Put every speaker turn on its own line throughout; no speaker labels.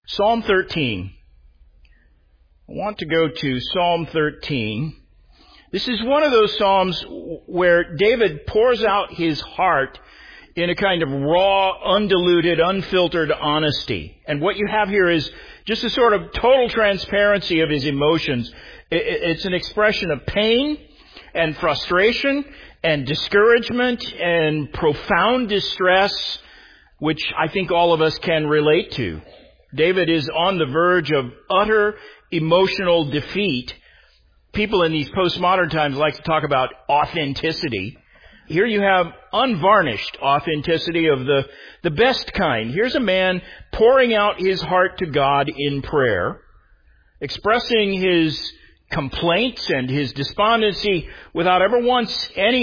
Psalm 13. I want to go to Psalm 13. This is one of those Psalms where David pours out his heart in a kind of raw, undiluted, unfiltered honesty. And what you have here is just a sort of total transparency of his emotions. It's an expression of pain and frustration and discouragement and profound distress, which I think all of us can relate to. David is on the verge of utter emotional defeat. People in these postmodern times like to talk about authenticity. Here you have unvarnished authenticity of the best kind. Here's a man pouring out his heart to God in prayer, expressing his complaints and his despondency without ever once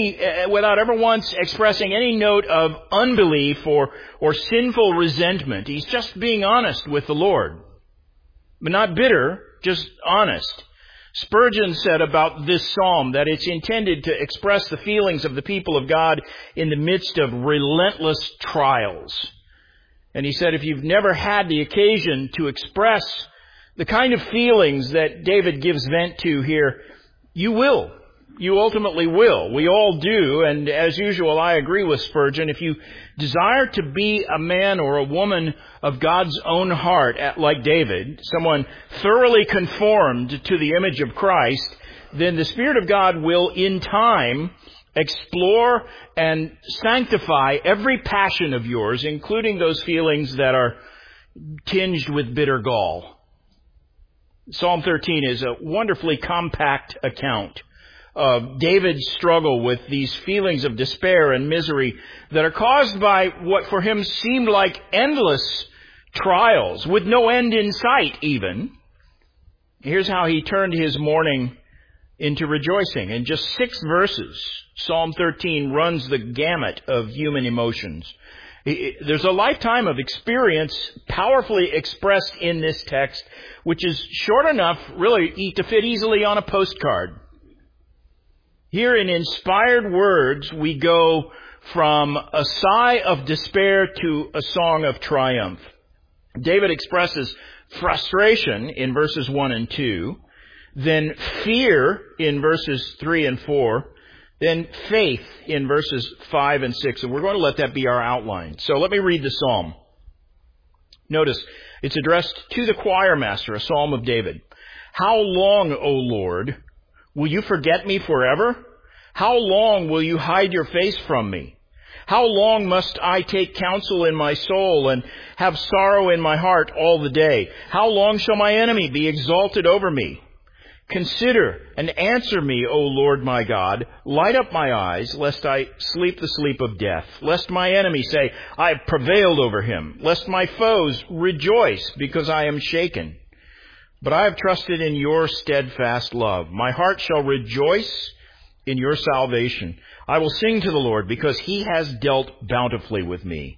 expressing any note of unbelief or sinful resentment. He's just being honest with the Lord. But not bitter, just honest. Spurgeon said about this psalm that it's intended to express the feelings of the people of God in the midst of relentless trials. And he said if you've never had the occasion to express the kind of feelings that David gives vent to here, you will. You ultimately will. We all do, and as usual, I agree with Spurgeon. If you desire to be a man or a woman of God's own heart, like David, someone thoroughly conformed to the image of Christ, then the Spirit of God will, in time, explore and sanctify every passion of yours, including those feelings that are tinged with bitter gall. Psalm 13 is a wonderfully compact account of David's struggle with these feelings of despair and misery that are caused by what for him seemed like endless trials, with no end in sight even. Here's how he turned his mourning into rejoicing. In just 6 verses, Psalm 13 runs the gamut of human emotions. There's a lifetime of experience powerfully expressed in this text, which is short enough, really, to fit easily on a postcard. Here in inspired words, we go from a sigh of despair to a song of triumph. David expresses frustration in verses 1 and 2, then fear in verses 3 and 4, then faith in verses 5 and 6. And we're going to let that be our outline. So let me read the psalm. Notice, it's addressed to the choir master, a psalm of David. How long, O Lord, will you forget me forever? How long will you hide your face from me? How long must I take counsel in my soul and have sorrow in my heart all the day? How long shall my enemy be exalted over me? Consider and answer me, O Lord my God. Light up my eyes, lest I sleep the sleep of death. Lest my enemy say, I have prevailed over him. Lest my foes rejoice because I am shaken. But I have trusted in your steadfast love. My heart shall rejoice in your salvation. I will sing to the Lord because he has dealt bountifully with me.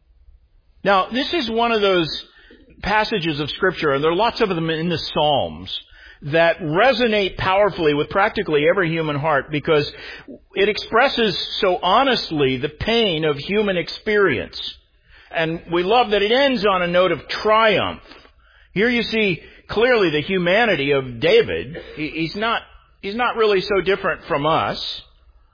Now, this is one of those passages of Scripture, and there are lots of them in the Psalms, that resonate powerfully with practically every human heart because it expresses so honestly the pain of human experience. And we love that it ends on a note of triumph. Here you see clearly the humanity of David. He's not really so different from us.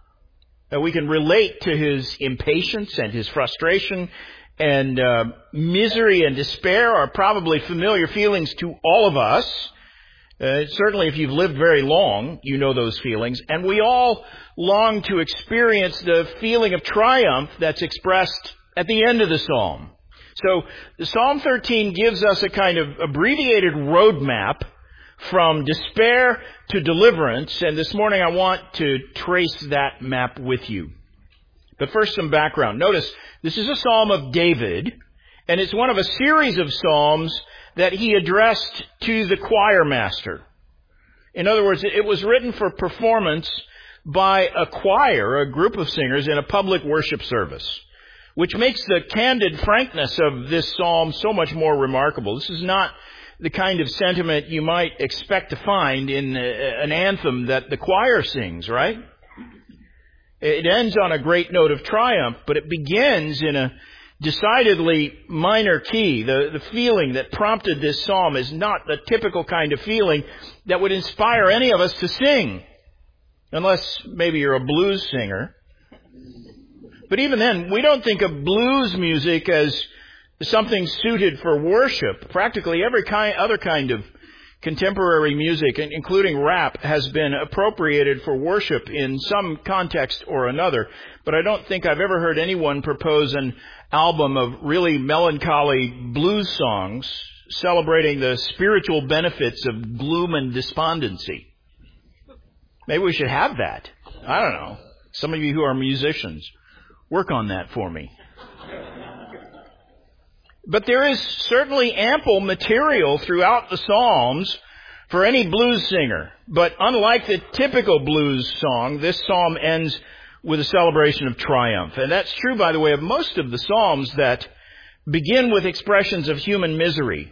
We can relate to his impatience and his frustration, and misery and despair are probably familiar feelings to all of us. Certainly if you've lived very long, you know those feelings. And we all long to experience the feeling of triumph that's expressed at the end of the psalm. So the Psalm 13 gives us a kind of abbreviated roadmap from despair to deliverance, and this morning I want to trace that map with you. But first, some background. Notice, this is a psalm of David, and it's one of a series of psalms that he addressed to the choir master. In other words, it was written for performance by a choir, a group of singers, in a public worship service, which makes the candid frankness of this psalm so much more remarkable. This is not the kind of sentiment you might expect to find in an anthem that the choir sings, right? It ends on a great note of triumph, but it begins in decidedly minor key. The feeling that prompted this psalm is not the typical kind of feeling that would inspire any of us to sing, unless maybe you're a blues singer. But even then, we don't think of blues music as something suited for worship. Practically every other kind of contemporary music, including rap, has been appropriated for worship in some context or another. But I don't think I've ever heard anyone propose an album of really melancholy blues songs celebrating the spiritual benefits of gloom and despondency. Maybe we should have that. I don't know. Some of you who are musicians, work on that for me. But there is certainly ample material throughout the Psalms for any blues singer. But unlike the typical blues song, this psalm ends with a celebration of triumph. And that's true, by the way, of most of the Psalms that begin with expressions of human misery.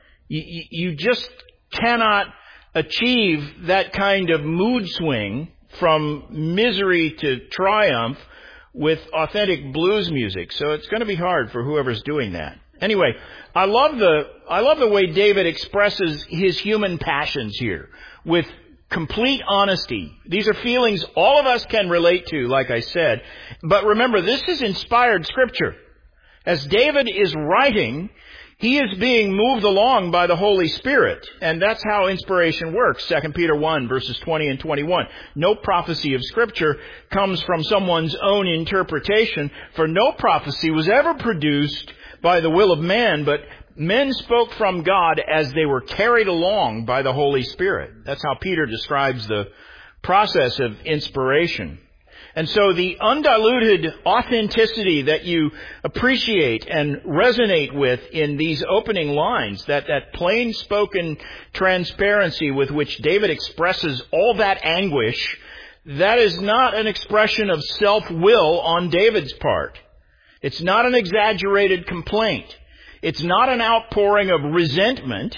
You just cannot achieve that kind of mood swing from misery to triumph with authentic blues music. So it's going to be hard for whoever's doing that. Anyway, I love the way David expresses his human passions here with complete honesty. These are feelings all of us can relate to, like I said. But remember, this is inspired scripture. As David is writing, he is being moved along by the Holy Spirit. And that's how inspiration works. 2 Peter 1, verses 20 and 21. No prophecy of scripture comes from someone's own interpretation, for no prophecy was ever produced by the will of man, but men spoke from God as they were carried along by the Holy Spirit. That's how Peter describes the process of inspiration. And so the undiluted authenticity that you appreciate and resonate with in these opening lines, that plain-spoken transparency with which David expresses all that anguish, that is not an expression of self-will on David's part. It's not an exaggerated complaint. It's not an outpouring of resentment.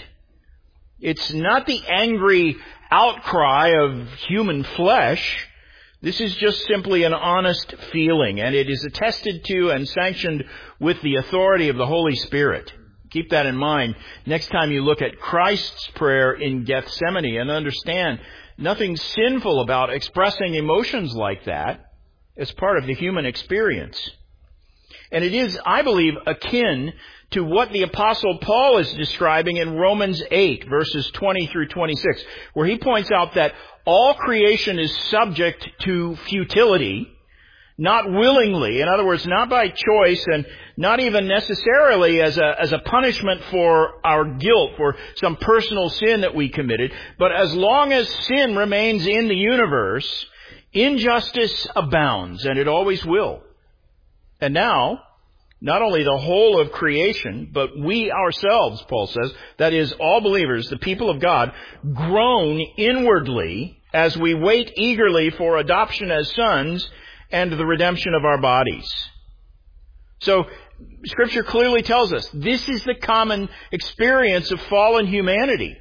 It's not the angry outcry of human flesh. This is just simply an honest feeling, and it is attested to and sanctioned with the authority of the Holy Spirit. Keep that in mind next time you look at Christ's prayer in Gethsemane, and understand nothing sinful about expressing emotions like that. It's part of the human experience. And it is, I believe, akin to what the Apostle Paul is describing in Romans 8, verses 20 through 26, where he points out that all creation is subject to futility, not willingly. In other words, not by choice, and not even necessarily as a punishment for our guilt, for some personal sin that we committed. But as long as sin remains in the universe, injustice abounds, and it always will. And now, not only the whole of creation, but we ourselves, Paul says, that is, all believers, the people of God, groan inwardly as we wait eagerly for adoption as sons and the redemption of our bodies. So, Scripture clearly tells us this is the common experience of fallen humanity.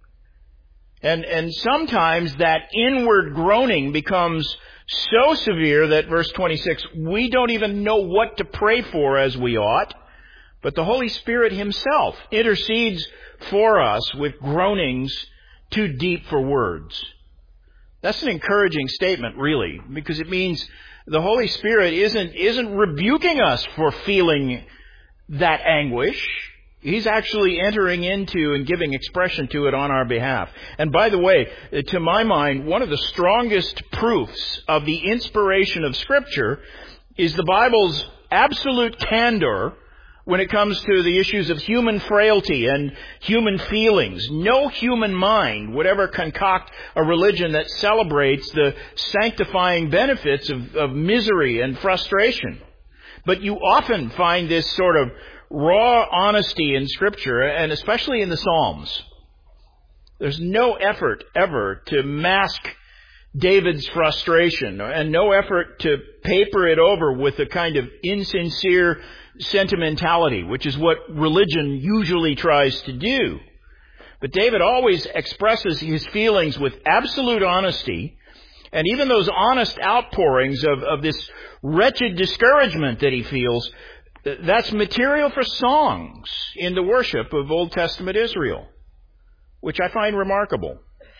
And sometimes that inward groaning becomes so severe that, verse 26, we don't even know what to pray for as we ought. But the Holy Spirit Himself intercedes for us with groanings too deep for words. That's an encouraging statement, really, because it means the Holy Spirit isn't rebuking us for feeling that anguish. He's actually entering into and giving expression to it on our behalf. And by the way, to my mind, one of the strongest proofs of the inspiration of Scripture is the Bible's absolute candor when it comes to the issues of human frailty and human feelings. No human mind would ever concoct a religion that celebrates the sanctifying benefits of misery and frustration. But you often find this sort of raw honesty in Scripture, and especially in the Psalms. There's no effort ever to mask David's frustration, and no effort to paper it over with a kind of insincere sentimentality, which is what religion usually tries to do. But David always expresses his feelings with absolute honesty, and even those honest outpourings of this wretched discouragement that he feels That's material for songs in the worship of Old Testament Israel, which I find remarkable.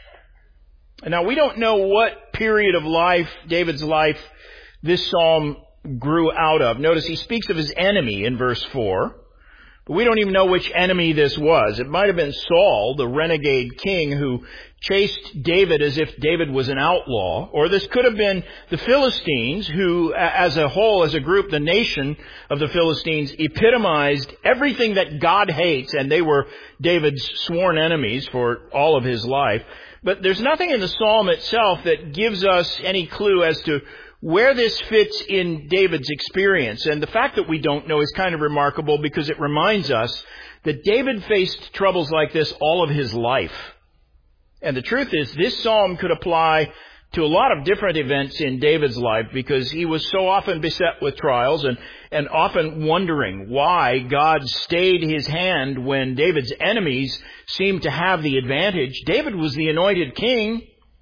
Now, we don't know what period of life, David's life, this psalm grew out of. Notice he speaks of his enemy in verse 4. But we don't even know which enemy this was. It might have been Saul, the renegade king who chased David as if David was an outlaw. Or this could have been the Philistines who, as a whole, as a group, the nation of the Philistines epitomized everything that God hates, and they were David's sworn enemies for all of his life. But there's nothing in the psalm itself that gives us any clue as to where this fits in David's experience. And the fact that we don't know is kind of remarkable because it reminds us that David faced troubles like this all of his life. And the truth is, this psalm could apply to a lot of different events in David's life because he was so often beset with trials and often wondering why God stayed his hand when David's enemies seemed to have the advantage. David was the anointed king.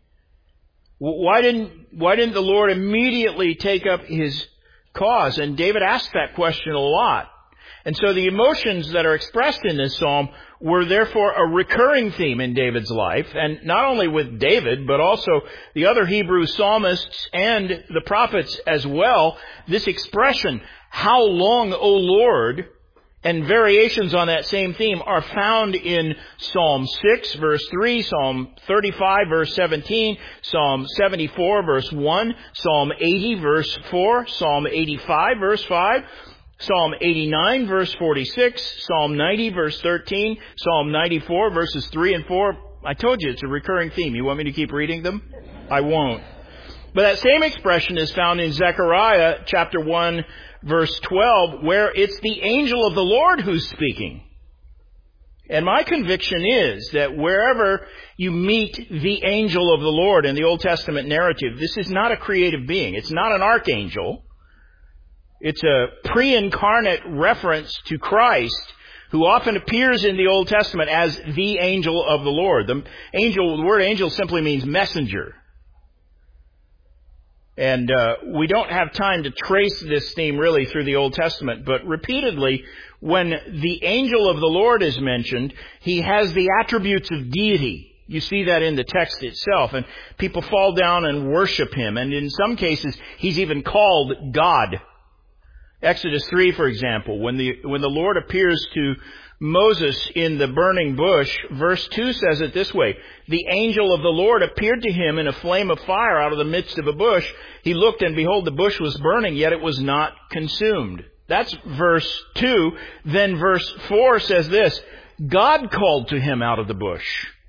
Why didn't the Lord immediately take up his cause? And David asked that question a lot. And so the emotions that are expressed in this psalm were therefore a recurring theme in David's life, and not only with David, but also the other Hebrew psalmists and the prophets as well. This expression, "How long, O Lord?" and variations on that same theme are found in Psalm 6, verse 3, Psalm 35, verse 17, Psalm 74, verse 1, Psalm 80, verse 4, Psalm 85, verse 5, Psalm 89, verse 46, Psalm 90, verse 13, Psalm 94, verses 3 and 4. I told you it's a recurring theme. You want me to keep reading them? I won't. But that same expression is found in Zechariah chapter 1, verse 12, where it's the angel of the Lord who's speaking. And my conviction is that wherever you meet the angel of the Lord in the Old Testament narrative, this is not a creative being. It's not an archangel. It's a pre-incarnate reference to Christ, who often appears in the Old Testament as the angel of the Lord. The word angel simply means messenger. And we don't have time to trace this theme really through the Old Testament, but repeatedly, when the angel of the Lord is mentioned, he has the attributes of deity. You see that in the text itself, and people fall down and worship him, and in some cases, he's even called God. Exodus 3, for example, when the Lord appears to Moses in the burning bush, verse 2 says it this way: "The angel of the Lord appeared to him in a flame of fire out of the midst of a bush. He looked, and behold, the bush was burning, yet it was not consumed." That's verse 2. Then verse 4 says this: "God called to him out of the bush."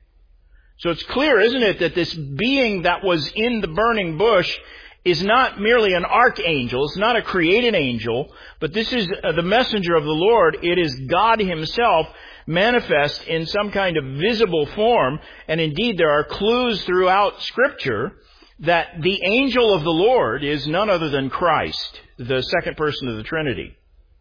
So it's clear, isn't it, that this being that was in the burning bush is not merely an archangel. It's not a created angel, but this is the messenger of the Lord. It is God himself manifest in some kind of visible form. And indeed, there are clues throughout Scripture that the angel of the Lord is none other than Christ, the second person of the Trinity.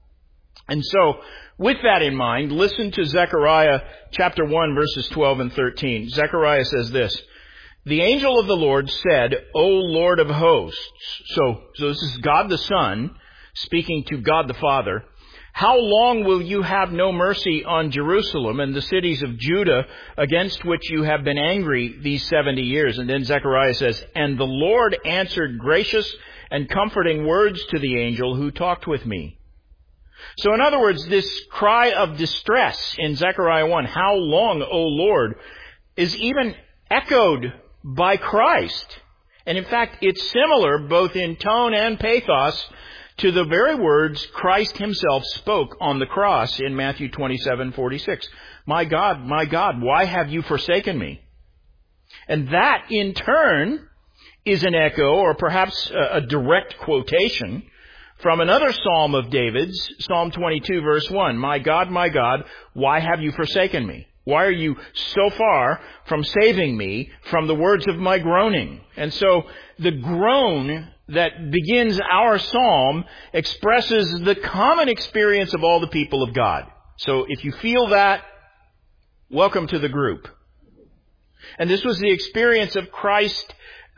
And so, with that in mind, listen to Zechariah chapter 1, verses 12 and 13. Zechariah says this: "The angel of the Lord said, O Lord of hosts." So this is God the Son speaking to God the Father. "How long will you have no mercy on Jerusalem and the cities of Judah, against which you have been angry these 70 years? And then Zechariah says, "And the Lord answered gracious and comforting words to the angel who talked with me." So in other words, this cry of distress in Zechariah 1, "How long, O Lord?" is even echoed by Christ. And in fact, it's similar both in tone and pathos to the very words Christ himself spoke on the cross in Matthew 27:46. my God, why have you forsaken me?" And that, in turn, is an echo, or perhaps a direct quotation, from another psalm of David's, Psalm 22, verse 1. My God, why have you forsaken me? Why are you so far from saving me from the words of my groaning? And so the groan that begins our psalm expresses the common experience of all the people of God. So if you feel that, welcome to the group. And this was the experience of Christ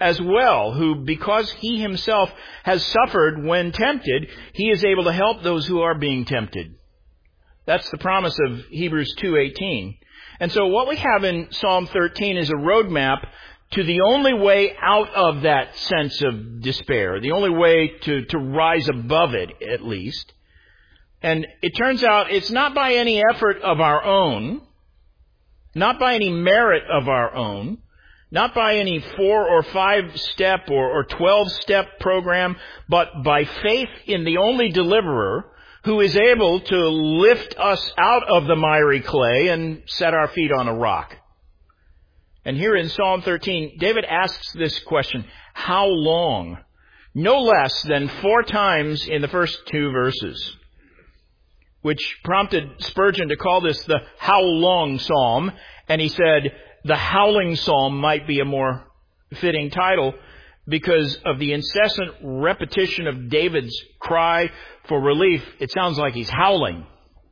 as well, who, because he himself has suffered when tempted, he is able to help those who are being tempted. That's the promise of Hebrews 2:18. And so what we have in Psalm 13 is a roadmap to the only way out of that sense of despair, the only way to rise above it, at least. And it turns out it's not by any effort of our own, not by any merit of our own, not by any 4 or 5 step or 12 step program, but by faith in the only deliverer who is able to lift us out of the miry clay and set our feet on a rock. And here in Psalm 13, David asks this question, how long? No less than 4 times in the first 2 verses, which prompted Spurgeon to call this the How Long Psalm. And he said the Howling Psalm might be a more fitting title because of the incessant repetition of David's cry for relief. It sounds like he's howling.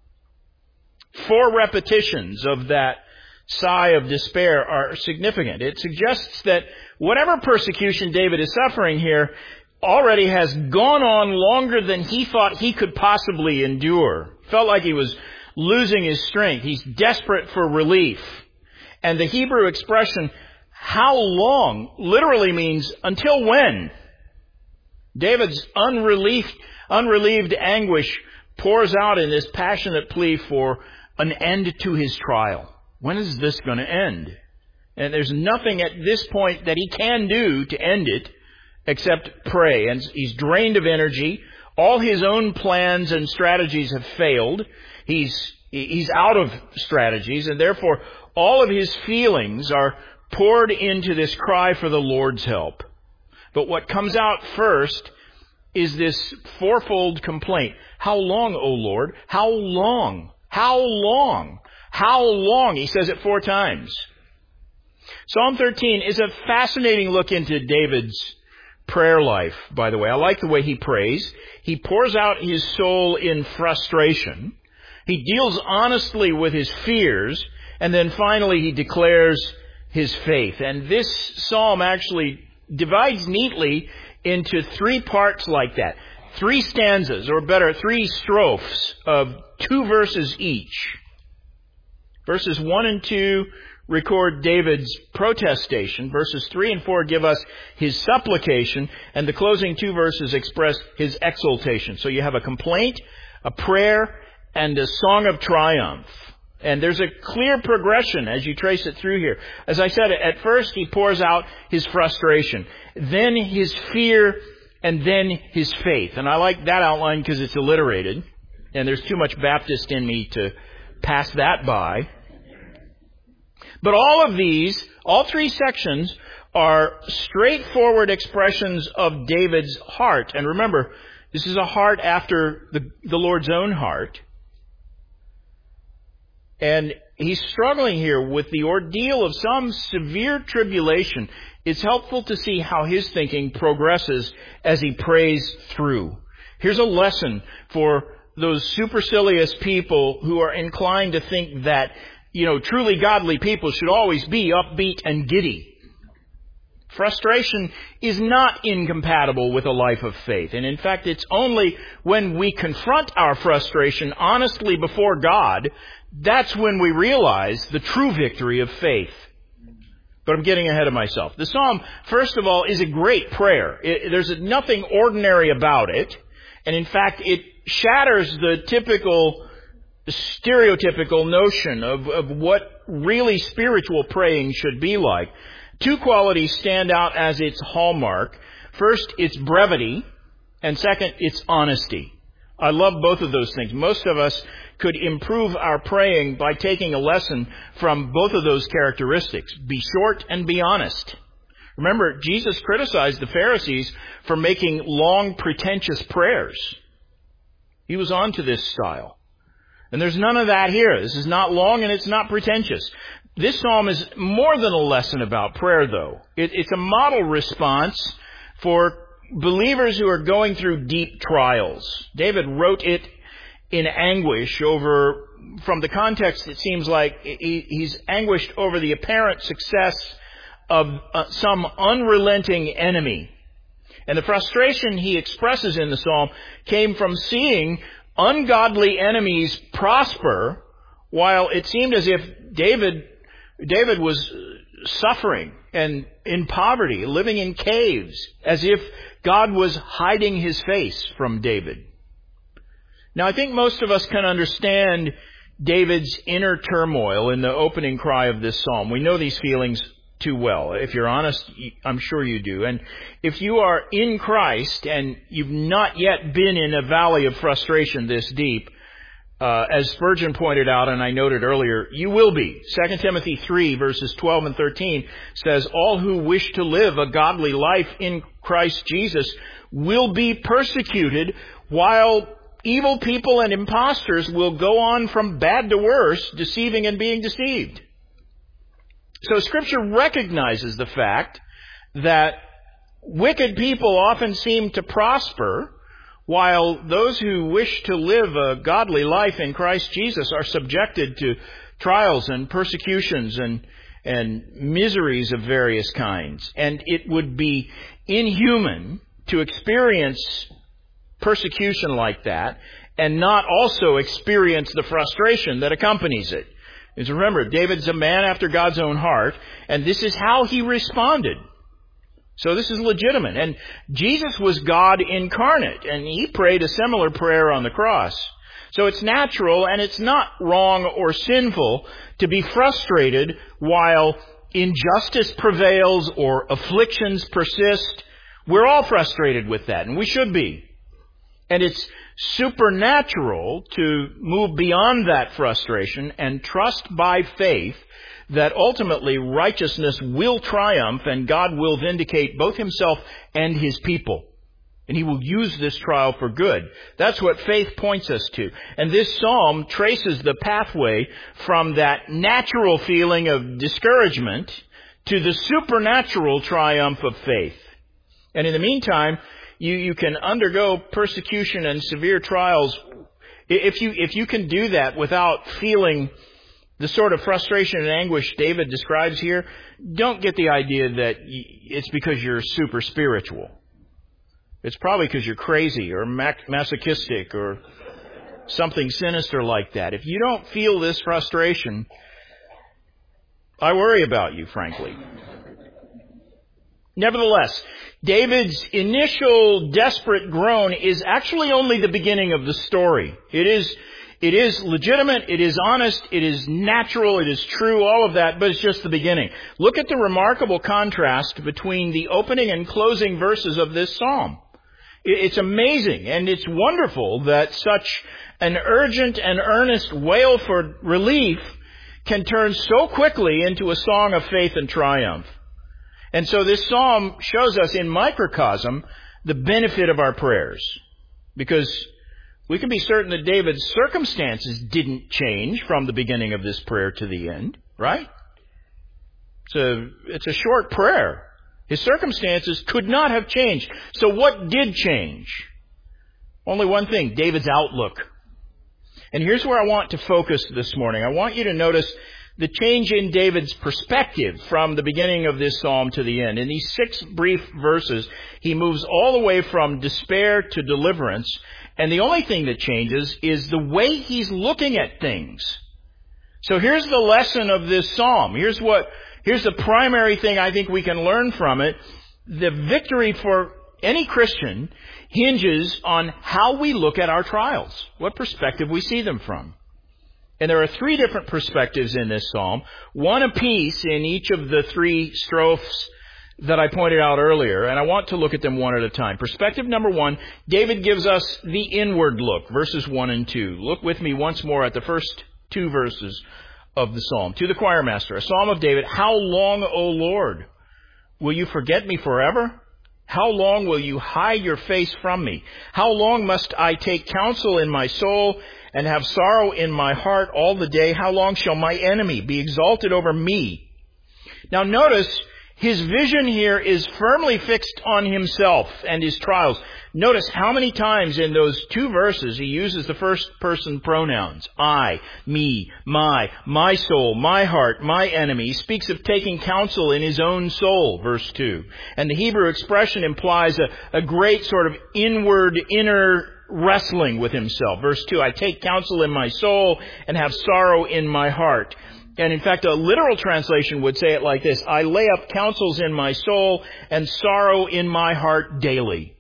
4 repetitions of that sigh of despair are significant. It suggests that whatever persecution David is suffering here already has gone on longer than he thought he could possibly endure. Felt like he was losing his strength. He's desperate for relief. And the Hebrew expression, how long, literally means until when? David's unrelieved anguish pours out in this passionate plea for an end to his trial. When is this going to end? And there's nothing at this point that he can do to end it except pray. And he's drained of energy. All his own plans and strategies have failed. He's out of strategies, and therefore all of his feelings are poured into this cry for the Lord's help. But what comes out first is this 4-fold complaint. How long, O Lord? How long? How long? How long? He says it 4 times. Psalm 13 is a fascinating look into David's prayer life, by the way. I like the way he prays. He pours out his soul in frustration. He deals honestly with his fears. And then finally he declares his faith. And this psalm actually divides neatly into 3 parts like that. 3 stanzas, or better, 3 strophes of 2 verses each. Verses 1 and 2 record David's protestation. Verses 3 and 4 give us his supplication. And the closing 2 verses express his exultation. So you have a complaint, a prayer, and a song of triumph. And there's a clear progression as you trace it through here. As I said, at first he pours out his frustration, then his fear, and then his faith. And I like that outline because it's alliterated. And there's too much Baptist in me to pass that by. But all of these, all 3 sections, are straightforward expressions of David's heart. And remember, this is a heart after the Lord's own heart. And he's struggling here with the ordeal of some severe tribulation. It's helpful to see how his thinking progresses as he prays through. Here's a lesson for those supercilious people who are inclined to think that, truly godly people should always be upbeat and giddy. Frustration is not incompatible with a life of faith. And in fact, it's only when we confront our frustration honestly before God, that's when we realize the true victory of faith. But I'm getting ahead of myself. The psalm, first of all, is a great prayer. There's nothing ordinary about it. And in fact, it shatters the stereotypical notion of what really spiritual praying should be like. 2 qualities stand out as its hallmark. First, its brevity, and second, its honesty. I love both of those things. Most of us could improve our praying by taking a lesson from both of those characteristics. Be short and be honest. Remember, Jesus criticized the Pharisees for making long, pretentious prayers. He was on to this style. And there's none of that here. This is not long and it's not pretentious. This psalm is more than a lesson about prayer, though. It's a model response for believers who are going through deep trials. David wrote it in anguish from the context, it seems like he's anguished over the apparent success of some unrelenting enemy. And the frustration he expresses in the psalm came from seeing ungodly enemies prosper, while it seemed as if David was suffering and in poverty, living in caves, as if God was hiding his face from David. Now, I think most of us can understand David's inner turmoil in the opening cry of this psalm. We know these feelings too well. If you're honest, I'm sure you do. And if you are in Christ and you've not yet been in a valley of frustration this deep, as Spurgeon pointed out, and I noted earlier, you will be. 2 Timothy 3, verses 12 and 13 says, all who wish to live a godly life in Christ Jesus will be persecuted, while evil people and impostors will go on from bad to worse, deceiving and being deceived. So Scripture recognizes the fact that wicked people often seem to prosper, while those who wish to live a godly life in Christ Jesus are subjected to trials and persecutions and miseries of various kinds. And it would be inhuman to experience persecution like that and not also experience the frustration that accompanies it. Because remember, David's a man after God's own heart, and this is how he responded. So this is legitimate. And Jesus was God incarnate, and he prayed a similar prayer on the cross. So it's natural, and it's not wrong or sinful to be frustrated while injustice prevails or afflictions persist. We're all frustrated with that, and we should be. And it's supernatural to move beyond that frustration and trust by faith that ultimately righteousness will triumph and God will vindicate both himself and his people. And he will use this trial for good. That's what faith points us to. And this psalm traces the pathway from that natural feeling of discouragement to the supernatural triumph of faith. And in the meantime, you can undergo persecution and severe trials. If you can do that without feeling the sort of frustration and anguish David describes here, don't get the idea that it's because you're super spiritual. It's probably because you're crazy or masochistic or something sinister like that. If you don't feel this frustration, I worry about you, frankly. Nevertheless, David's initial desperate groan is actually only the beginning of the story. It is legitimate, it is honest, it is natural, it is true, all of that, but it's just the beginning. Look at the remarkable contrast between the opening and closing verses of this psalm. It's amazing, and it's wonderful that such an urgent and earnest wail for relief can turn so quickly into a song of faith and triumph. And so this psalm shows us in microcosm the benefit of our prayers. Because we can be certain that David's circumstances didn't change from the beginning of this prayer to the end, right? It's a short prayer. His circumstances could not have changed. So what did change? Only one thing, David's outlook. And here's where I want to focus this morning. I want you to notice the change in David's perspective from the beginning of this psalm to the end. In these 6 brief verses, he moves all the way from despair to deliverance. And the only thing that changes is the way he's looking at things. So here's the lesson of this psalm. Here's the primary thing I think we can learn from it. The victory for any Christian hinges on how we look at our trials, what perspective we see them from. And there are 3 different perspectives in this psalm, one apiece in each of the 3 strophes that I pointed out earlier, and I want to look at them one at a time. Perspective number 1, David gives us the inward look, verses 1 and 2. Look with me once more at the first 2 verses of the psalm. To the choir master, a psalm of David, how long, O Lord, will you forget me forever? How long will you hide your face from me? How long must I take counsel in my soul and have sorrow in my heart all the day? How long shall my enemy be exalted over me? Now notice, his vision here is firmly fixed on himself and his trials. Notice how many times in those two verses he uses the first person pronouns. I, me, my soul, my heart, my enemy. He speaks of taking counsel in his own soul, verse 2. And the Hebrew expression implies a great sort of inner wrestling with himself. Verse 2, I take counsel in my soul and have sorrow in my heart. And in fact, a literal translation would say it like this: I lay up counsels in my soul and sorrow in my heart daily.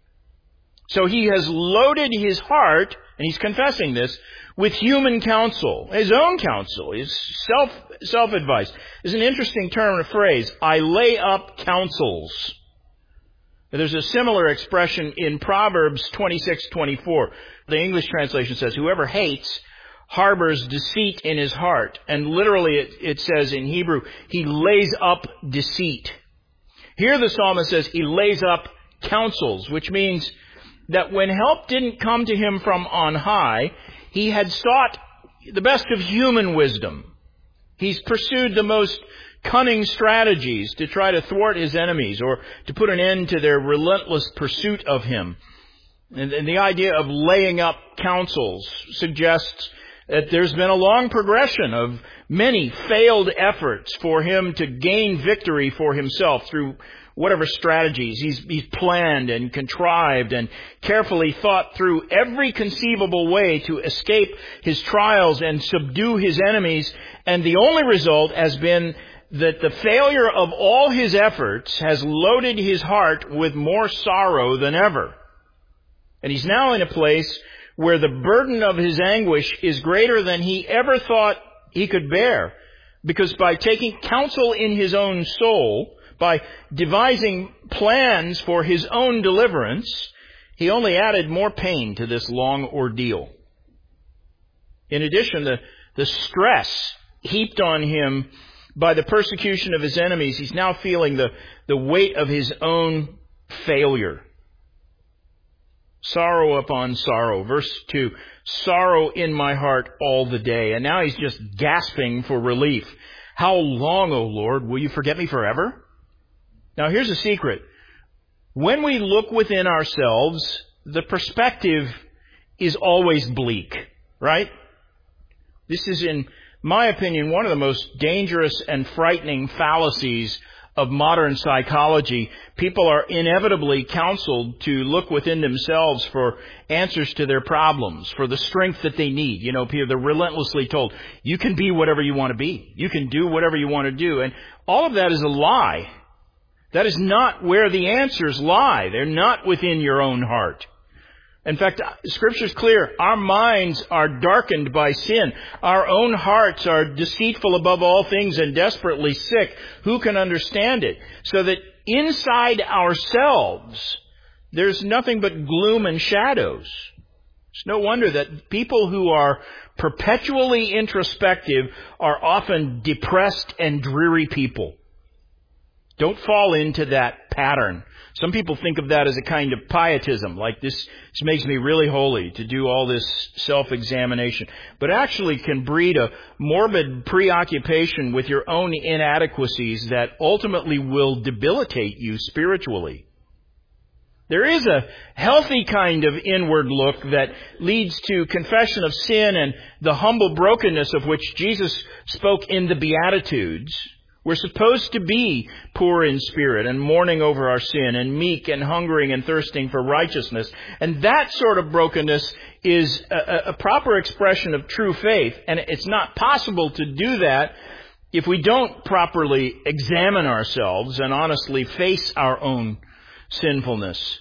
So he has loaded his heart, and he's confessing this, with human counsel, his own counsel, his self-advice. There's an interesting term or phrase, I lay up counsels. There's a similar expression in Proverbs 26:24. The English translation says, whoever hates harbors deceit in his heart. And literally it says in Hebrew, he lays up deceit. Here the psalmist says he lays up counsels, which means that when help didn't come to him from on high, he had sought the best of human wisdom. He's pursued the most cunning strategies to try to thwart his enemies or to put an end to their relentless pursuit of him. And the idea of laying up counsels suggests that there's been a long progression of many failed efforts for him to gain victory for himself through whatever strategies he's planned and contrived and carefully thought through every conceivable way to escape his trials and subdue his enemies. And the only result has been that the failure of all his efforts has loaded his heart with more sorrow than ever. And he's now in a place where the burden of his anguish is greater than he ever thought he could bear. Because by taking counsel in his own soul, by devising plans for his own deliverance, he only added more pain to this long ordeal. In addition, the stress heaped on him by the persecution of his enemies, he's now feeling the weight of his own failure. Sorrow upon sorrow. Verse 2, sorrow in my heart all the day. And now he's just gasping for relief. How long, O Lord, will you forget me forever? Now here's a secret. When we look within ourselves, the perspective is always bleak, right? This is, in my opinion, one of the most dangerous and frightening fallacies of modern psychology. People are inevitably counseled to look within themselves for answers to their problems, for the strength that they need. You know, they're relentlessly told, you can be whatever you want to be. You can do whatever you want to do. And all of that is a lie. That is not where the answers lie. They're not within your own heart. In fact, Scripture's clear. Our minds are darkened by sin. Our own hearts are deceitful above all things and desperately sick. Who can understand it? So that inside ourselves, there's nothing but gloom and shadows. It's no wonder that people who are perpetually introspective are often depressed and dreary people. Don't fall into that pattern. Some people think of that as a kind of pietism, like this makes me really holy to do all this self-examination. But actually can breed a morbid preoccupation with your own inadequacies that ultimately will debilitate you spiritually. There is a healthy kind of inward look that leads to confession of sin and the humble brokenness of which Jesus spoke in the Beatitudes. We're supposed to be poor in spirit and mourning over our sin and meek and hungering and thirsting for righteousness. And that sort of brokenness is a proper expression of true faith. And it's not possible to do that if we don't properly examine ourselves and honestly face our own sinfulness.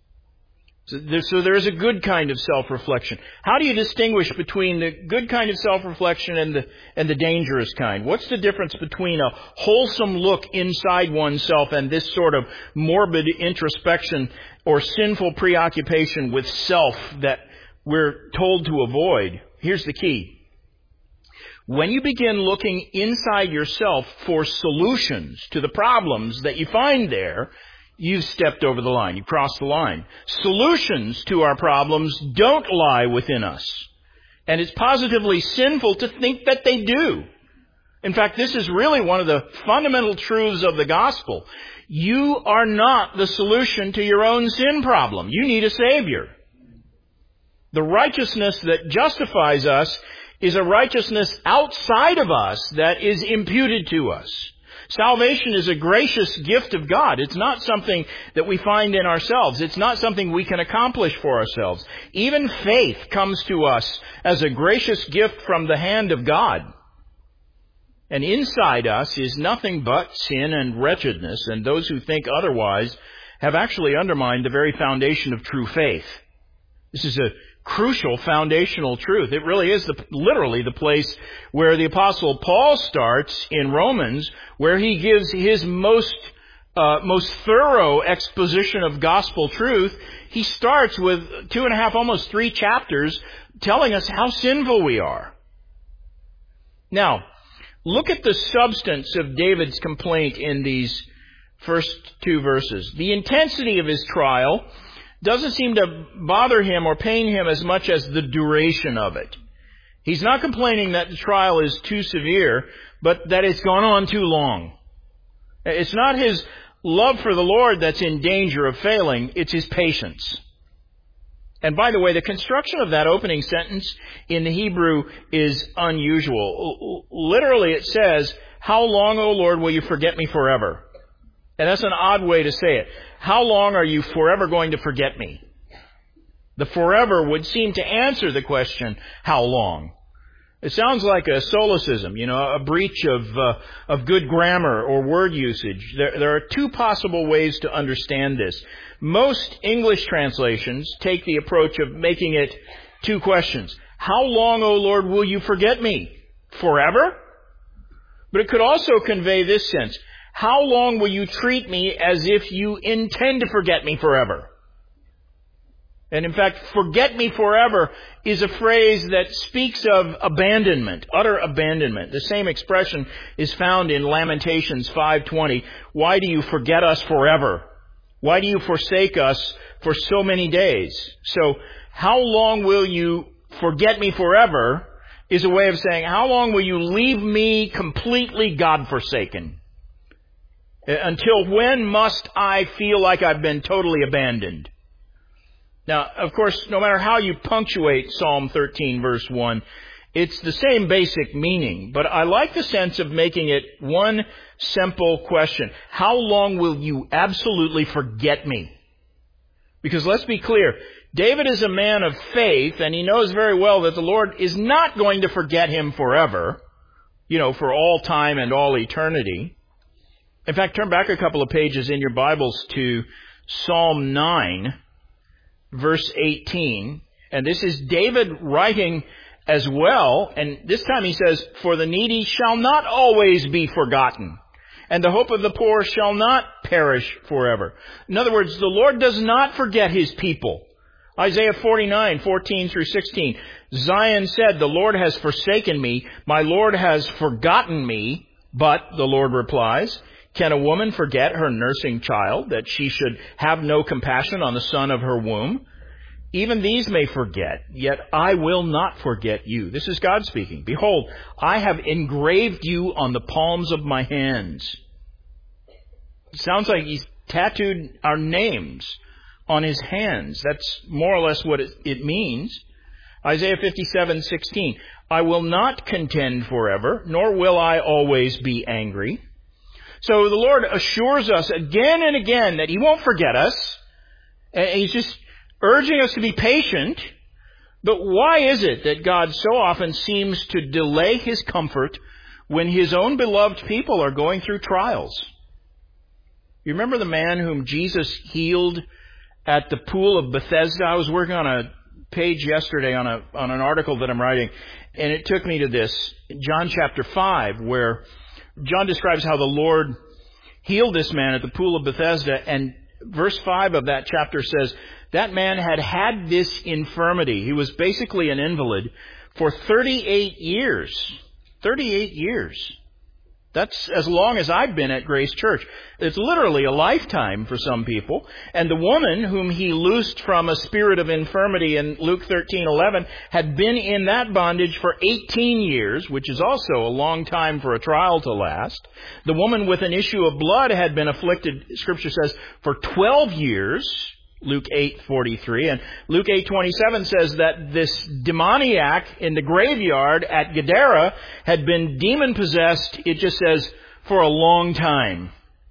So there is a good kind of self-reflection. How do you distinguish between the good kind of self-reflection and the dangerous kind? What's the difference between a wholesome look inside oneself and this sort of morbid introspection or sinful preoccupation with self that we're told to avoid? Here's the key. When you begin looking inside yourself for solutions to the problems that you find there, you've stepped over the line. You crossed the line. Solutions to our problems don't lie within us. And it's positively sinful to think that they do. In fact, this is really one of the fundamental truths of the gospel. You are not the solution to your own sin problem. You need a Savior. The righteousness that justifies us is a righteousness outside of us that is imputed to us. Salvation is a gracious gift of God. It's not something that we find in ourselves. It's not something we can accomplish for ourselves. Even faith comes to us as a gracious gift from the hand of God. And inside us is nothing but sin and wretchedness, and those who think otherwise have actually undermined the very foundation of true faith. This is a crucial foundational truth. It really is literally the place where the Apostle Paul starts in Romans, where he gives his most thorough exposition of gospel truth. He starts with 2.5, almost 3 chapters telling us how sinful we are. Now, look at the substance of David's complaint in these first 2 verses. The intensity of his trial doesn't seem to bother him or pain him as much as the duration of it. He's not complaining that the trial is too severe, but that it's gone on too long. It's not his love for the Lord that's in danger of failing, it's his patience. And by the way, the construction of that opening sentence in the Hebrew is unusual. Literally it says, "How long, O Lord, will you forget me forever?" And that's an odd way to say it. How long are you forever going to forget me? The forever would seem to answer the question, how long? It sounds like a solecism, a breach of good grammar or word usage. There are 2 possible ways to understand this. Most English translations take the approach of making it 2 questions. How long, O Lord, will you forget me? Forever? But it could also convey this sense. How long will you treat me as if you intend to forget me forever? And in fact, forget me forever is a phrase that speaks of abandonment, utter abandonment. The same expression is found in Lamentations 5:20. Why do you forget us forever? Why do you forsake us for so many days? So, how long will you forget me forever is a way of saying, how long will you leave me completely God-forsaken? Until when must I feel like I've been totally abandoned? Now, of course, no matter how you punctuate Psalm 13, verse 1, it's the same basic meaning, but I like the sense of making it one simple question. How long will you absolutely forget me? Because let's be clear, David is a man of faith, and he knows very well that the Lord is not going to forget him forever, for all time and all eternity. In fact, turn back a couple of pages in your Bibles to Psalm 9, verse 18. And this is David writing as well. And this time he says, "For the needy shall not always be forgotten, and the hope of the poor shall not perish forever." In other words, the Lord does not forget his people. Isaiah 49, 14 through 16. Zion said, "The Lord has forsaken me. My Lord has forgotten me." But, the Lord replies, "Can a woman forget her nursing child, that she should have no compassion on the son of her womb? Even these may forget, yet I will not forget you." This is God speaking. "Behold, I have engraved you on the palms of my hands." It sounds like he's tattooed our names on his hands. That's more or less what it means. Isaiah 57:16. "I will not contend forever, nor will I always be angry." So the Lord assures us again and again that he won't forget us. And he's just urging us to be patient. But why is it that God so often seems to delay his comfort when his own beloved people are going through trials? You remember the man whom Jesus healed at the pool of Bethesda? I was working on a page yesterday on an article that I'm writing, and it took me to this, John chapter 5, where John describes how the Lord healed this man at the pool of Bethesda, and verse 5 of that chapter says, that man had this infirmity. He was basically an invalid for 38 years. 38 years. That's as long as I've been at Grace Church. It's literally a lifetime for some people. And the woman whom he loosed from a spirit of infirmity in Luke 13:11 had been in that bondage for 18 years, which is also a long time for a trial to last. The woman with an issue of blood had been afflicted, Scripture says, for 12 years. Luke 8:43. And Luke 8:27 says that this demoniac in the graveyard at Gadara had been demon-possessed, it just says, for a long time.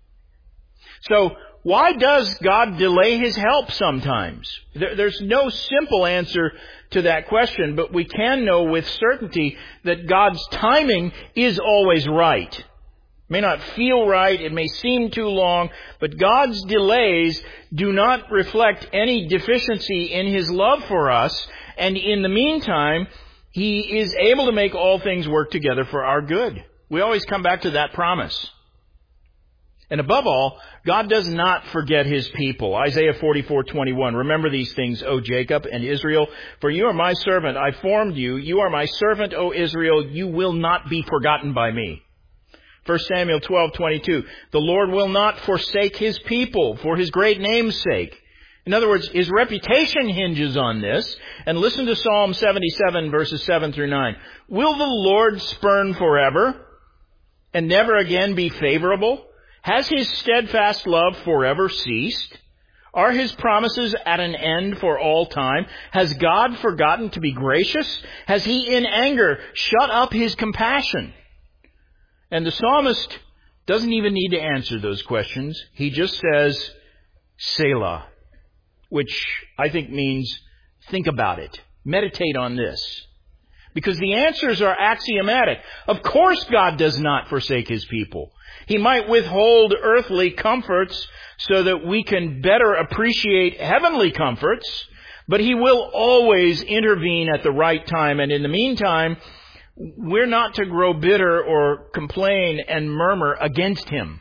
So, why does God delay His help sometimes? There's no simple answer to that question, but we can know with certainty that God's timing is always right. It may not feel right, it may seem too long, but God's delays do not reflect any deficiency in His love for us, and in the meantime, He is able to make all things work together for our good. We always come back to that promise. And above all, God does not forget His people. Isaiah 44:21. Remember these things, O Jacob and Israel, for you are my servant. I formed you. You are my servant, O Israel. You will not be forgotten by me. 1 Samuel 12:22. The Lord will not forsake His people for His great name's sake. In other words, His reputation hinges on this. And listen to Psalm 77, verses 7 through 9. Will the Lord spurn forever and never again be favorable? Has His steadfast love forever ceased? Are His promises at an end for all time? Has God forgotten to be gracious? Has He in anger shut up His compassion? And the psalmist doesn't even need to answer those questions. He just says, Selah, which I think means think about it. Meditate on this. Because the answers are axiomatic. Of course God does not forsake His people. He might withhold earthly comforts so that we can better appreciate heavenly comforts, but He will always intervene at the right time. And in the meantime, we're not to grow bitter or complain and murmur against Him.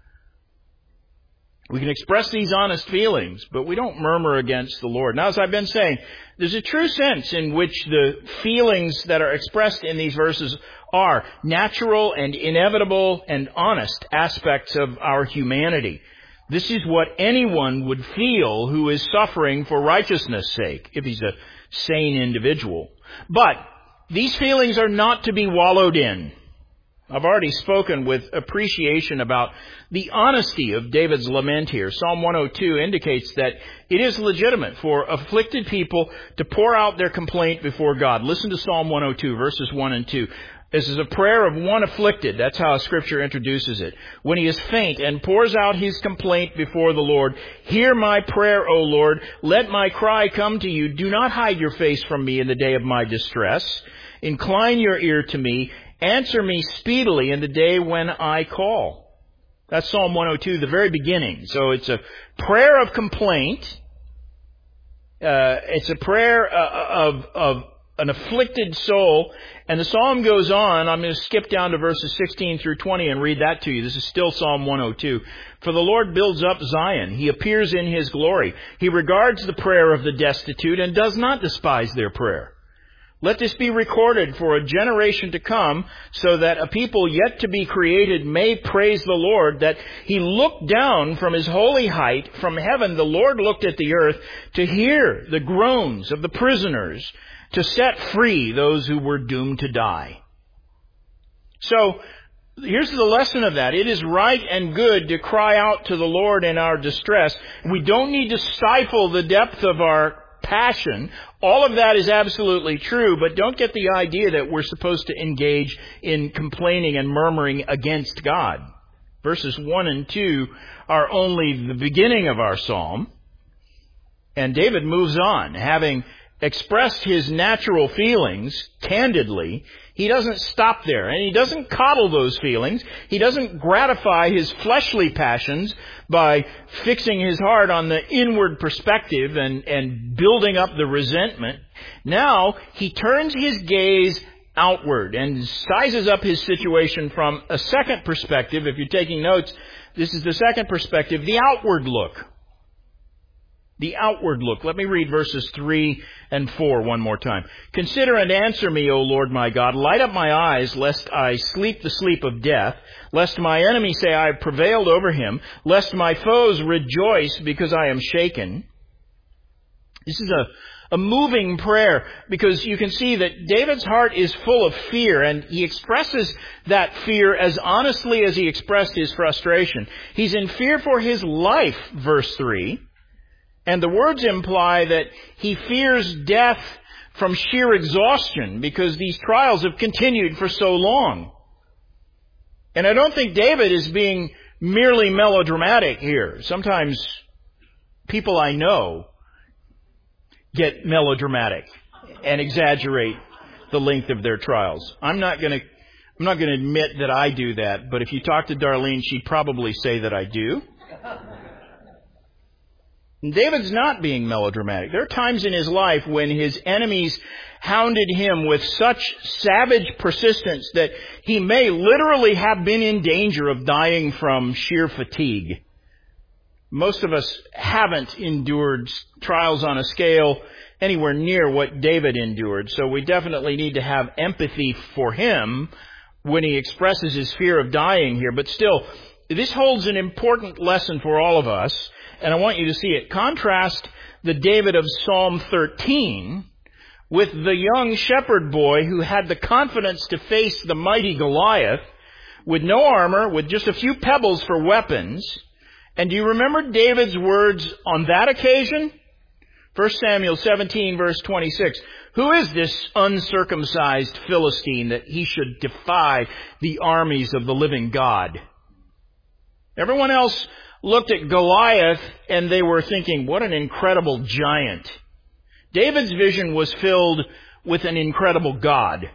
We can express these honest feelings, but we don't murmur against the Lord. Now, as I've been saying, there's a true sense in which the feelings that are expressed in these verses are natural and inevitable and honest aspects of our humanity. This is what anyone would feel who is suffering for righteousness' sake, if he's a sane individual. But these feelings are not to be wallowed in. I've already spoken with appreciation about the honesty of David's lament here. Psalm 102 indicates that it is legitimate for afflicted people to pour out their complaint before God. Listen to Psalm 102, verses 1 and 2. This is a prayer of one afflicted. That's how Scripture introduces it. When he is faint and pours out his complaint before the Lord, hear my prayer, O Lord. Let my cry come to you. Do not hide your face from me in the day of my distress. Incline your ear to me. Answer me speedily in the day when I call. That's Psalm 102, the very beginning. So it's a prayer of complaint. It's a prayer of an afflicted soul. And the psalm goes on. I'm going to skip down to verses 16 through 20 and read that to you. This is still Psalm 102. For the Lord builds up Zion. He appears in His glory. He regards the prayer of the destitute and does not despise their prayer. Let this be recorded for a generation to come, so that a people yet to be created may praise the Lord, that He looked down from His holy height. From heaven the Lord looked at the earth to hear the groans of the prisoners, to set free those who were doomed to die. So, here's the lesson of that. It is right and good to cry out to the Lord in our distress. We don't need to stifle the depth of our passion. All of that is absolutely true, but don't get the idea that we're supposed to engage in complaining and murmuring against God. Verses 1 and 2 are only the beginning of our psalm, and David moves on. Having expressed his natural feelings candidly, he doesn't stop there, and he doesn't coddle those feelings. He doesn't gratify his fleshly passions by fixing his heart on the inward perspective and building up the resentment. Now, he turns his gaze outward and sizes up his situation from a second perspective. If you're taking notes, this is the second perspective, the outward look. The outward look. Let me read verses 3 and 4 one more time. Consider and answer me, O Lord my God. Light up my eyes, lest I sleep the sleep of death, lest my enemy say I have prevailed over him, lest my foes rejoice because I am shaken. This is a moving prayer, because you can see that David's heart is full of fear, and he expresses that fear as honestly as he expressed his frustration. He's in fear for his life, verse 3. And the words imply that he fears death from sheer exhaustion because these trials have continued for so long. And I don't think David is being merely melodramatic here. Sometimes people I know get melodramatic and exaggerate the length of their trials. I'm not going to admit that I do that, but if you talk to Darlene, she'd probably say that I do. David's not being melodramatic. There are times in his life when his enemies hounded him with such savage persistence that he may literally have been in danger of dying from sheer fatigue. Most of us haven't endured trials on a scale anywhere near what David endured, so we definitely need to have empathy for him when he expresses his fear of dying here. But still, this holds an important lesson for all of us, and I want you to see it. Contrast the David of Psalm 13 with the young shepherd boy who had the confidence to face the mighty Goliath with no armor, with just a few pebbles for weapons. And do you remember David's words on that occasion? 1 Samuel 17, verse 26. Who is this uncircumcised Philistine that he should defy the armies of the living God? Everyone else looked at Goliath and they were thinking, what an incredible giant. David's vision was filled with an incredible God.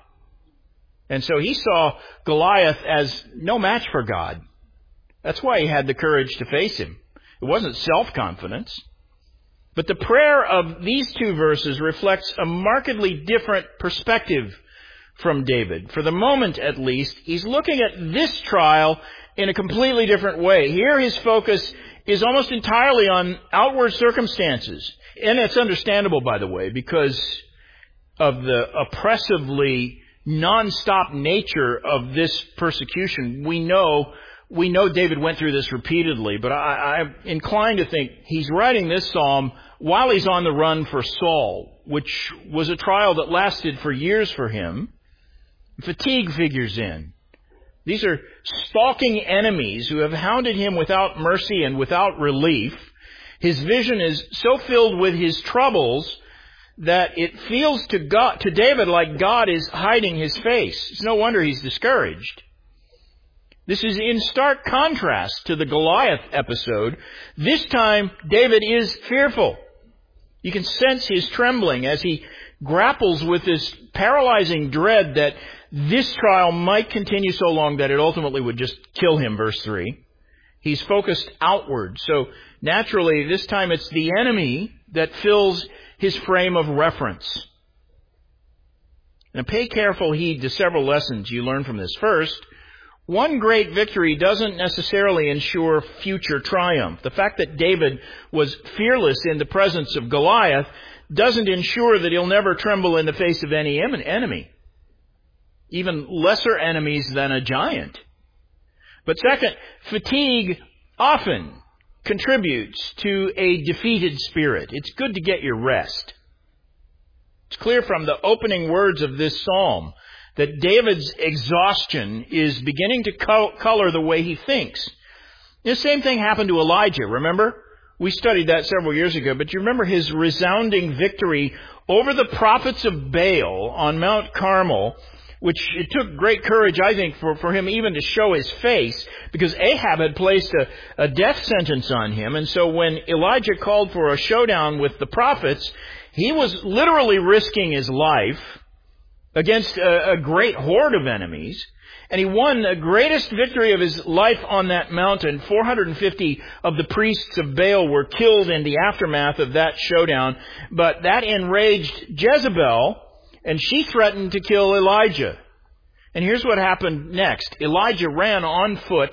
And so he saw Goliath as no match for God. That's why he had the courage to face him. It wasn't self-confidence. But the prayer of these two verses reflects a markedly different perspective from David. For the moment, at least, he's looking at this trial in a completely different way. Here his focus is almost entirely on outward circumstances. And it's understandable, by the way, because of the oppressively non-stop nature of this persecution. We know David went through this repeatedly, but I'm inclined to think he's writing this psalm while he's on the run for Saul, which was a trial that lasted for years for him. Fatigue figures in. These are stalking enemies who have hounded him without mercy and without relief. His vision is so filled with his troubles that it feels to David like God is hiding his face. It's no wonder he's discouraged. This is in stark contrast to the Goliath episode. This time, David is fearful. You can sense his trembling as he grapples with this paralyzing dread that this trial might continue so long that it ultimately would just kill him, verse 3. He's focused outward. So naturally, this time it's the enemy that fills his frame of reference. Now pay careful heed to several lessons you learn from this. First, one great victory doesn't necessarily ensure future triumph. The fact that David was fearless in the presence of Goliath doesn't ensure that he'll never tremble in the face of any enemy, even lesser enemies than a giant. But second, fatigue often contributes to a defeated spirit. It's good to get your rest. It's clear from the opening words of this psalm that David's exhaustion is beginning to color the way he thinks. The same thing happened to Elijah, remember? We studied that several years ago, but you remember his resounding victory over the prophets of Baal on Mount Carmel, which it took great courage, I think, for him even to show his face, because Ahab had placed a death sentence on him. And so when Elijah called for a showdown with the prophets, he was literally risking his life against a great horde of enemies. And he won the greatest victory of his life on that mountain. 450 of the priests of Baal were killed in the aftermath of that showdown. But that enraged Jezebel, and she threatened to kill Elijah. And here's what happened next. Elijah ran on foot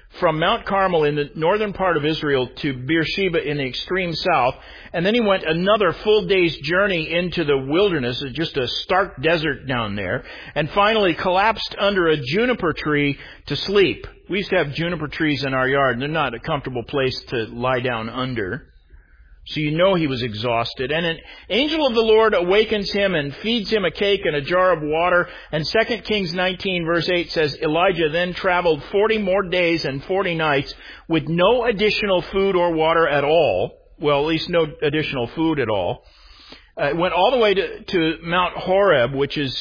from Mount Carmel in the northern part of Israel to Beersheba in the extreme south. And then he went another full day's journey into the wilderness, just a stark desert down there, and finally collapsed under a juniper tree to sleep. We used to have juniper trees in our yard, and they're not a comfortable place to lie down under. So you know he was exhausted. And an angel of the Lord awakens him and feeds him a cake and a jar of water. And 2 Kings 19 verse 8 says, Elijah then traveled 40 more days and 40 nights with no additional food or water at all. Well, at least no additional food at all. Went all the way to Mount Horeb, which is,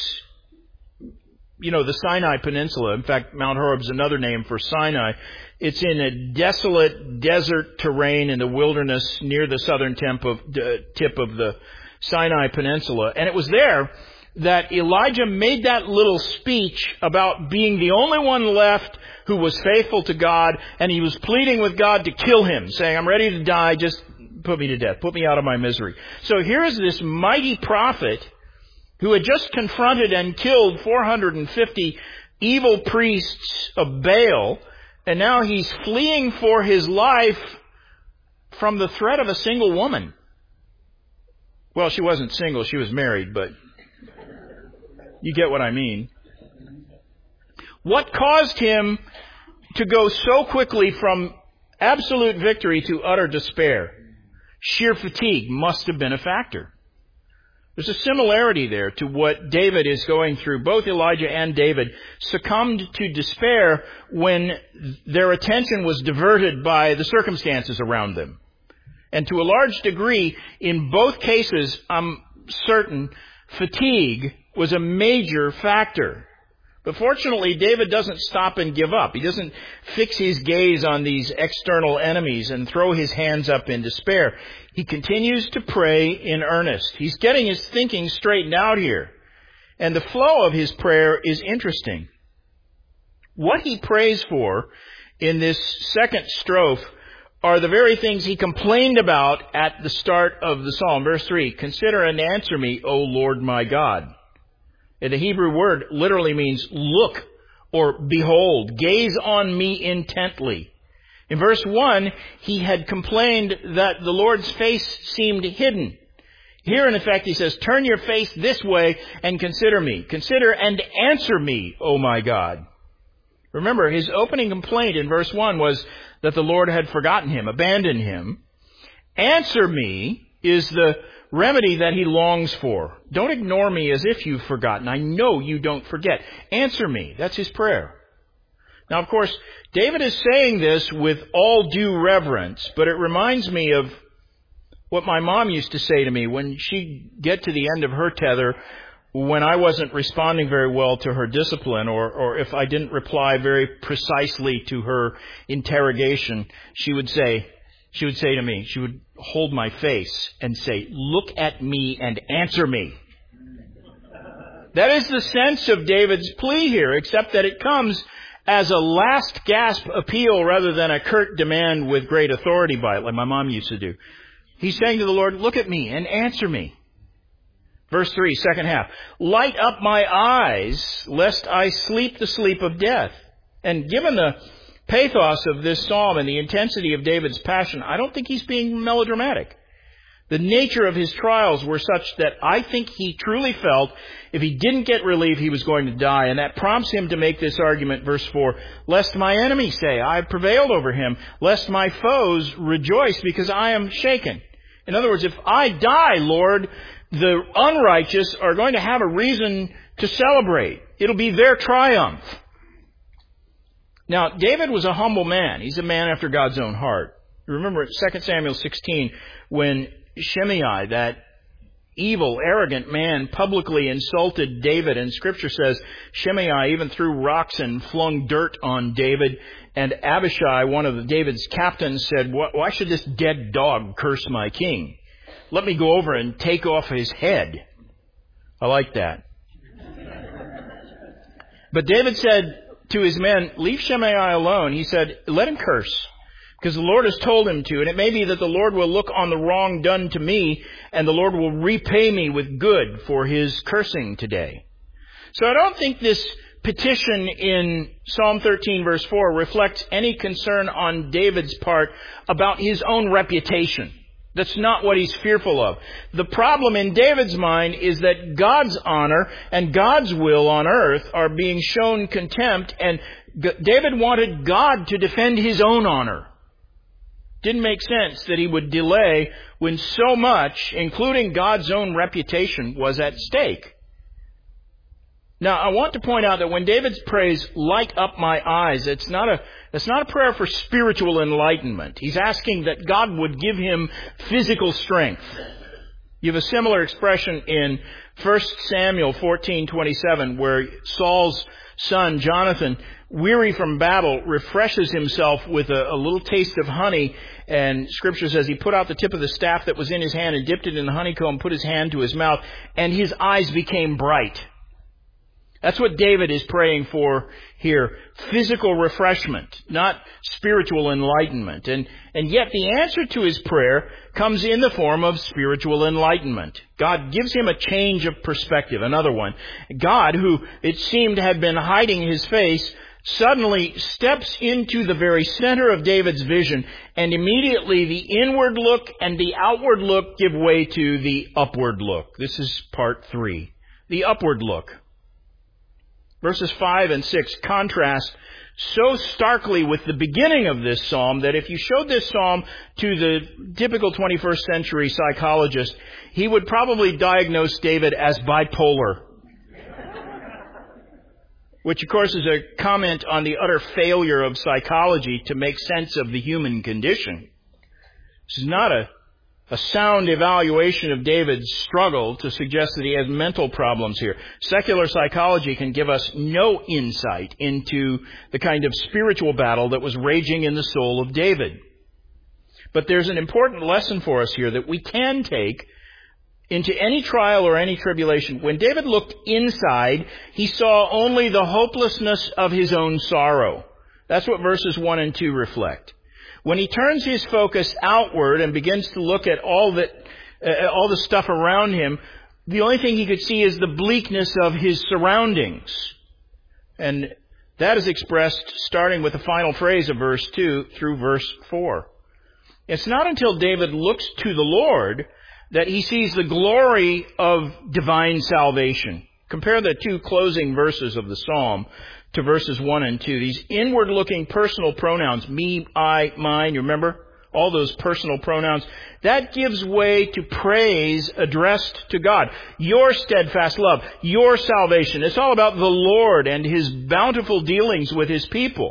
the Sinai Peninsula. In fact, Mount Horeb is another name for Sinai. It's in a desolate desert terrain in the wilderness near the southern tip of the Sinai Peninsula. And it was there that Elijah made that little speech about being the only one left who was faithful to God, and he was pleading with God to kill him, saying, I'm ready to die, just put me to death, put me out of my misery. So here is this mighty prophet who had just confronted and killed 450 evil priests of Baal, and now he's fleeing for his life from the threat of a single woman. Well, she wasn't single, she was married, but you get what I mean. What caused him to go so quickly from absolute victory to utter despair? Sheer fatigue must have been a factor. There's a similarity there to what David is going through. Both Elijah and David succumbed to despair when their attention was diverted by the circumstances around them. And to a large degree, in both cases, I'm certain, fatigue was a major factor. But fortunately, David doesn't stop and give up. He doesn't fix his gaze on these external enemies and throw his hands up in despair. He continues to pray in earnest. He's getting his thinking straightened out here. And the flow of his prayer is interesting. What he prays for in this second strophe are the very things he complained about at the start of the psalm. Verse 3, consider and answer me, O Lord my God. And the Hebrew word literally means look or behold, gaze on me intently. In verse 1, he had complained that the Lord's face seemed hidden. Here, in effect, he says, turn your face this way and consider me. Consider and answer me, O my God. Remember, his opening complaint in verse 1 was that the Lord had forgotten him, abandoned him. Answer me is the remedy that he longs for. Don't ignore me as if you've forgotten. I know you don't forget. Answer me. That's his prayer. Now, of course, David is saying this with all due reverence, but it reminds me of what my mom used to say to me when she'd get to the end of her tether when I wasn't responding very well to her discipline, or if I didn't reply very precisely to her interrogation. She would say to me, she would hold my face and say, look at me and answer me. That is the sense of David's plea here, except that it comes as a last gasp appeal rather than a curt demand with great authority by it, like my mom used to do. He's saying to the Lord, look at me and answer me. Verse 3, second half. Light up my eyes, lest I sleep the sleep of death. And given the pathos of this psalm and the intensity of David's passion, I don't think he's being melodramatic. The nature of his trials were such that I think he truly felt if he didn't get relief, he was going to die. And that prompts him to make this argument, verse 4, lest my enemies say, I have prevailed over him, lest my foes rejoice because I am shaken. In other words, if I die, Lord, the unrighteous are going to have a reason to celebrate. It'll be their triumph. Now, David was a humble man. He's a man after God's own heart. Remember 2 Samuel 16, when Shimei, that evil, arrogant man, publicly insulted David, and Scripture says Shimei even threw rocks and flung dirt on David, and Abishai, one of David's captains, said, why should this dead dog curse my king? Let me go over and take off his head. I like that. But David said to his men, leave Shimei alone. He said, let him curse, because the Lord has told him to. And it may be that the Lord will look on the wrong done to me, and the Lord will repay me with good for his cursing today. So I don't think this petition in Psalm 13 verse 4 reflects any concern on David's part about his own reputation. That's not what he's fearful of. The problem in David's mind is that God's honor and God's will on earth are being shown contempt, and David wanted God to defend his own honor. Didn't make sense that he would delay when so much, including God's own reputation, was at stake. Now, I want to point out that when David prays, "Light up my eyes," it's not a prayer for spiritual enlightenment. He's asking that God would give him physical strength. You have a similar expression in 1 Samuel 14:27, where Saul's son, Jonathan, weary from battle, refreshes himself with a little taste of honey. And Scripture says he put out the tip of the staff that was in his hand and dipped it in the honeycomb, put his hand to his mouth, and his eyes became bright. That's what David is praying for here. Physical refreshment, not spiritual enlightenment. And yet the answer to his prayer comes in the form of spiritual enlightenment. God gives him a change of perspective. Another one. God, who it seemed had been hiding his face, suddenly steps into the very center of David's vision, and immediately the inward look and the outward look give way to the upward look. This is part 3. The upward look. Verses 5 and 6 contrast so starkly with the beginning of this psalm that if you showed this psalm to the typical 21st century psychologist, he would probably diagnose David as bipolar. Which, of course, is a comment on the utter failure of psychology to make sense of the human condition. This is not a sound evaluation of David's struggle to suggest that he has mental problems here. Secular psychology can give us no insight into the kind of spiritual battle that was raging in the soul of David. But there's an important lesson for us here that we can take into any trial or any tribulation. When David looked inside, he saw only the hopelessness of his own sorrow. That's what verses 1 and 2 reflect. When he turns his focus outward and begins to look at all the stuff around him, the only thing he could see is the bleakness of his surroundings. And that is expressed starting with the final phrase of verse 2 through verse 4. It's not until David looks to the Lord that he sees the glory of divine salvation. Compare the two closing verses of the psalm to verses 1 and 2. These inward-looking personal pronouns, me, I, mine, you remember? All those personal pronouns. That gives way to praise addressed to God. Your steadfast love, your salvation. It's all about the Lord and His bountiful dealings with His people.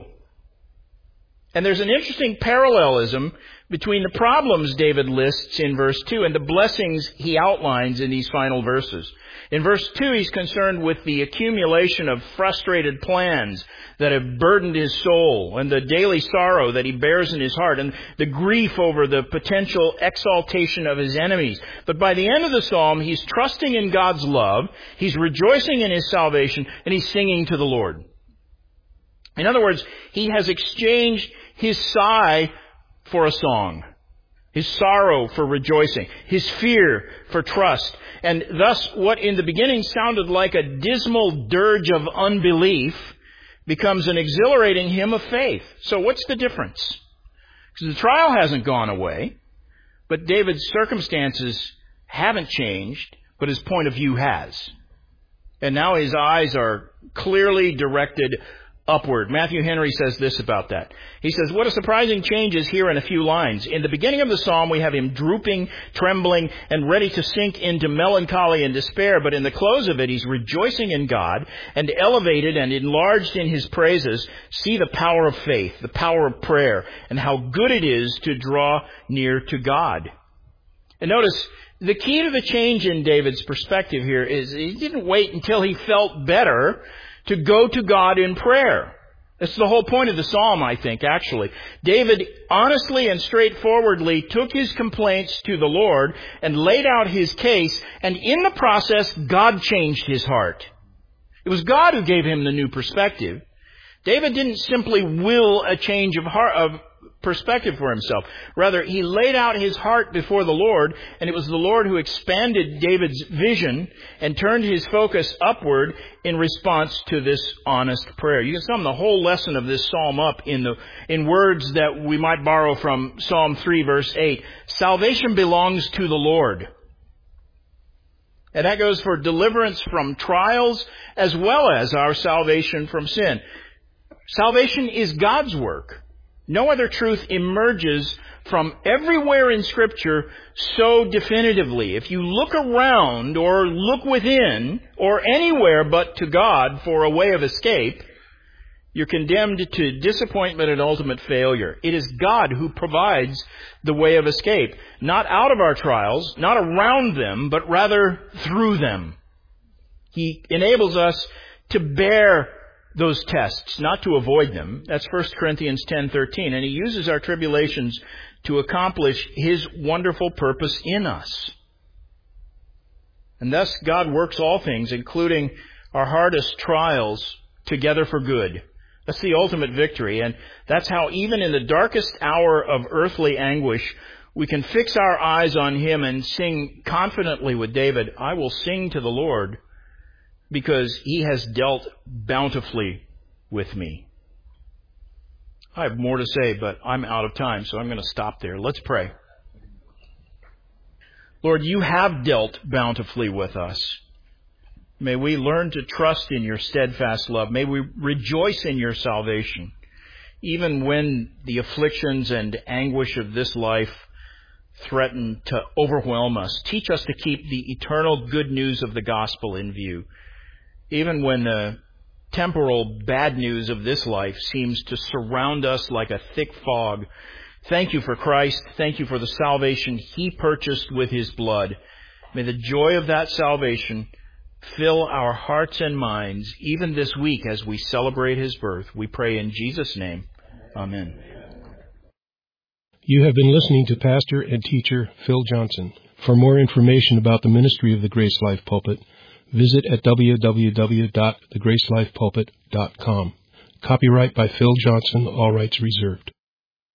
And there's an interesting parallelism between the problems David lists in verse 2 and the blessings he outlines in these final verses. In verse 2, he's concerned with the accumulation of frustrated plans that have burdened his soul, and the daily sorrow that he bears in his heart, and the grief over the potential exaltation of his enemies. But by the end of the psalm, he's trusting in God's love, he's rejoicing in His salvation, and he's singing to the Lord. In other words, he has exchanged his sigh for a song, his sorrow for rejoicing, his fear for trust. And thus, what in the beginning sounded like a dismal dirge of unbelief becomes an exhilarating hymn of faith. So what's the difference? Because the trial hasn't gone away, but David's circumstances haven't changed, but his point of view has. And now his eyes are clearly directed upward. Matthew Henry says this about that. He says, what a surprising change is here in a few lines. In the beginning of the psalm, we have him drooping, trembling, and ready to sink into melancholy and despair. But in the close of it, he's rejoicing in God and elevated and enlarged in his praises. See the power of faith, the power of prayer, and how good it is to draw near to God. And notice, the key to the change in David's perspective here is he didn't wait until he felt better to go to God in prayer. That's the whole point of the psalm, I think, actually. David honestly and straightforwardly took his complaints to the Lord and laid out his case, and in the process, God changed his heart. It was God who gave him the new perspective. David didn't simply will a change of perspective for himself. Rather, he laid out his heart before the Lord, and it was the Lord who expanded David's vision and turned his focus upward in response to this honest prayer. You can sum the whole lesson of this psalm up in words that we might borrow from Psalm 3, verse 8. Salvation belongs to the Lord. And that goes for deliverance from trials as well as our salvation from sin. Salvation is God's work. No other truth emerges from everywhere in Scripture so definitively. If you look around or look within or anywhere but to God for a way of escape, you're condemned to disappointment and ultimate failure. It is God who provides the way of escape, not out of our trials, not around them, but rather through them. He enables us to bear those tests, not to avoid them. That's 1 Corinthians 10:13. And He uses our tribulations to accomplish His wonderful purpose in us. And thus God works all things, including our hardest trials, together for good. That's the ultimate victory. And that's how even in the darkest hour of earthly anguish, we can fix our eyes on Him and sing confidently with David, I will sing to the Lord because He has dealt bountifully with me. I have more to say, but I'm out of time, so I'm going to stop there. Let's pray. Lord, You have dealt bountifully with us. May we learn to trust in Your steadfast love. May we rejoice in Your salvation, even when the afflictions and anguish of this life threaten to overwhelm us. Teach us to keep the eternal good news of the gospel in view, even when the temporal bad news of this life seems to surround us like a thick fog. Thank You for Christ. Thank You for the salvation He purchased with His blood. May the joy of that salvation fill our hearts and minds, even this week as we celebrate His birth. We pray in Jesus' name. Amen.
You have been listening to Pastor and Teacher Phil Johnson. For more information about the ministry of the Grace Life Pulpit, visit at www.thegracelifepulpit.com. Copyright by Phil Johnson, all rights reserved.